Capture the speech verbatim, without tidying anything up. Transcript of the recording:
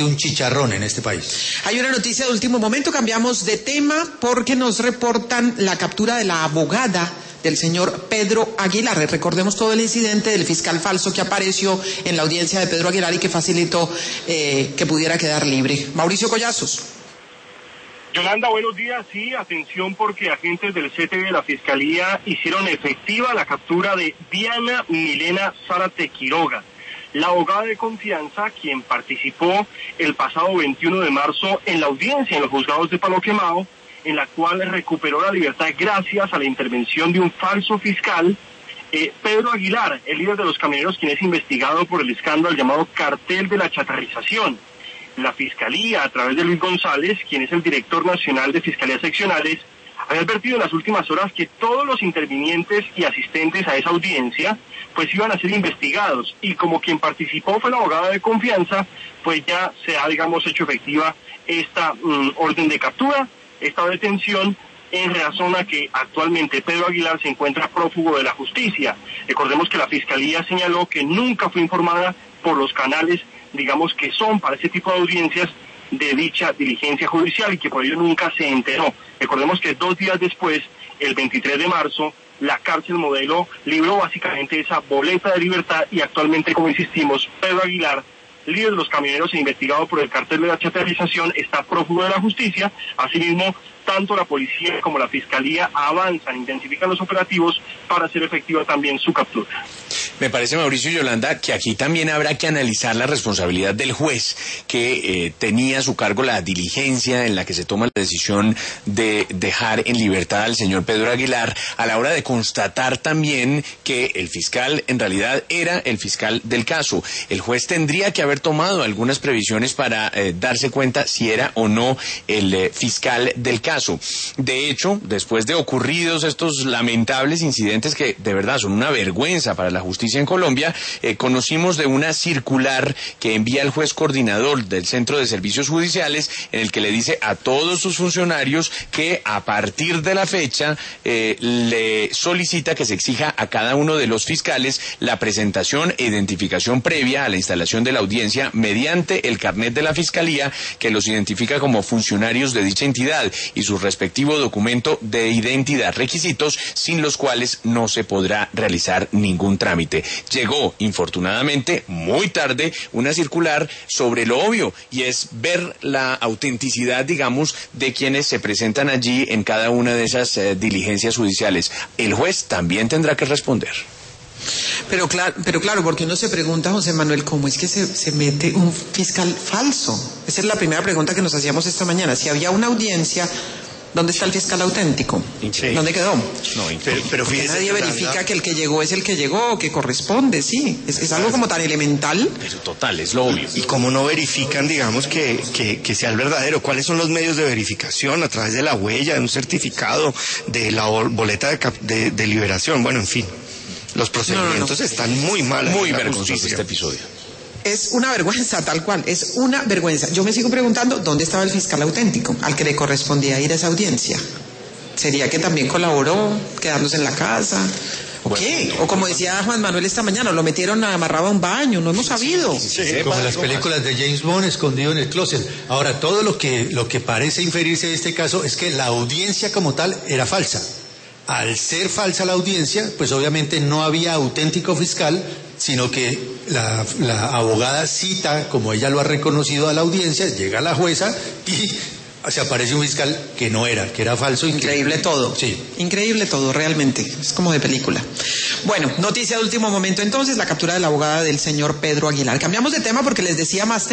realmente un chicharrón en este país. Hay una noticia de último momento, cambiamos de tema porque nos reportan la captura de la abogada del señor Pedro Aguilar. Recordemos todo el incidente del fiscal falso que apareció en la audiencia de Pedro Aguilar y que facilitó eh, que pudiera quedar libre. Mauricio Collazos. Yolanda, buenos días. Sí, atención porque agentes del C T V de la Fiscalía hicieron efectiva la captura de Diana Milena Zárate Quiroga, la abogada de confianza quien participó el pasado veintiuno de marzo en la audiencia en los juzgados de Palo Quemado, en la cual recuperó la libertad gracias a la intervención de un falso fiscal, eh, Pedro Aguilar, el líder de los camioneros, quien es investigado por el escándalo llamado Cartel de la Chatarrización. La Fiscalía, a través de Luis González, quien es el director nacional de Fiscalías Seccionales, había advertido en las últimas horas que todos los intervinientes y asistentes a esa audiencia pues iban a ser investigados, y como quien participó fue la abogada de confianza, pues ya se ha, digamos, hecho efectiva esta um, orden de captura, esta detención, en razón a que actualmente Pedro Aguilar se encuentra prófugo de la justicia. Recordemos que la Fiscalía señaló que nunca fue informada por los canales, digamos, que son para ese tipo de audiencias de dicha diligencia judicial, y que por ello nunca se enteró. Recordemos que dos días después, el veintitrés de marzo, la cárcel modelo libró básicamente esa boleta de libertad, y actualmente, como insistimos, Pedro Aguilar, líder de los camioneros e investigado por el cartel de la chatarrización, está prófugo de la justicia. Asimismo, tanto la policía como la Fiscalía avanzan, intensifican los operativos para hacer efectiva también su captura. Me parece, Mauricio y Yolanda, que aquí también habrá que analizar la responsabilidad del juez que eh, tenía a su cargo la diligencia en la que se toma la decisión de dejar en libertad al señor Pedro Aguilar, a la hora de constatar también que el fiscal en realidad era el fiscal del caso. El juez tendría que haber tomado algunas previsiones para eh, darse cuenta si era o no el eh, fiscal del caso. De hecho, después de ocurridos estos lamentables incidentes que de verdad son una vergüenza para la justicia en Colombia, eh, conocimos de una circular que envía el juez coordinador del Centro de Servicios Judiciales, en el que le dice a todos sus funcionarios que a partir de la fecha eh, le solicita que se exija a cada uno de los fiscales la presentación e identificación previa a la instalación de la audiencia mediante el carnet de la Fiscalía, que los identifica como funcionarios de dicha entidad, y su respectivo documento de identidad, requisitos sin los cuales no se podrá realizar ningún trámite. Llegó, infortunadamente, muy tarde, una circular sobre lo obvio, y es ver la autenticidad, digamos, de quienes se presentan allí en cada una de esas eh, diligencias judiciales. El juez también tendrá que responder. Pero claro, pero claro, porque uno se pregunta, José Manuel, ¿cómo es que se, se mete un fiscal falso? Esa es la primera pregunta que nos hacíamos esta mañana. Si había una audiencia, ¿dónde está el fiscal auténtico? Sí. ¿Dónde quedó? No, pero, pero fíjese, nadie verifica Yolanda, que el que llegó es el que llegó, que corresponde, sí. Es, es algo como tan elemental. Pero total, es lo obvio. ¿Y cómo no verifican, digamos, que, que, que sea el verdadero? ¿Cuáles son los medios de verificación? A través de la huella, de un certificado, de la boleta de, de, de liberación, bueno, en fin. Los procedimientos no, no, no. están muy mal. Muy vergonzoso este episodio. Es una vergüenza, tal cual, es una vergüenza. Yo me sigo preguntando, ¿dónde estaba el fiscal auténtico al que le correspondía ir a esa audiencia? ¿Sería que también colaboró, quedándose en la casa? ¿O bueno, qué? O como decía Juan Manuel esta mañana, lo metieron amarrado a un baño, no hemos sabido. Sí, sí, sí, como las películas de James Bond, escondido en el closet. Ahora, todo lo que, lo que parece inferirse de este caso es que la audiencia como tal era falsa. Al ser falsa la audiencia, pues obviamente no había auténtico fiscal, sino que la, la abogada cita, como ella lo ha reconocido, a la audiencia, llega la jueza y se aparece un fiscal que no era, que era falso. Increíble que... todo. Sí. Increíble todo, realmente. Es como de película. Bueno, noticia de último momento entonces, la captura de la abogada del señor Pedro Aguilar. Cambiamos de tema porque les decía más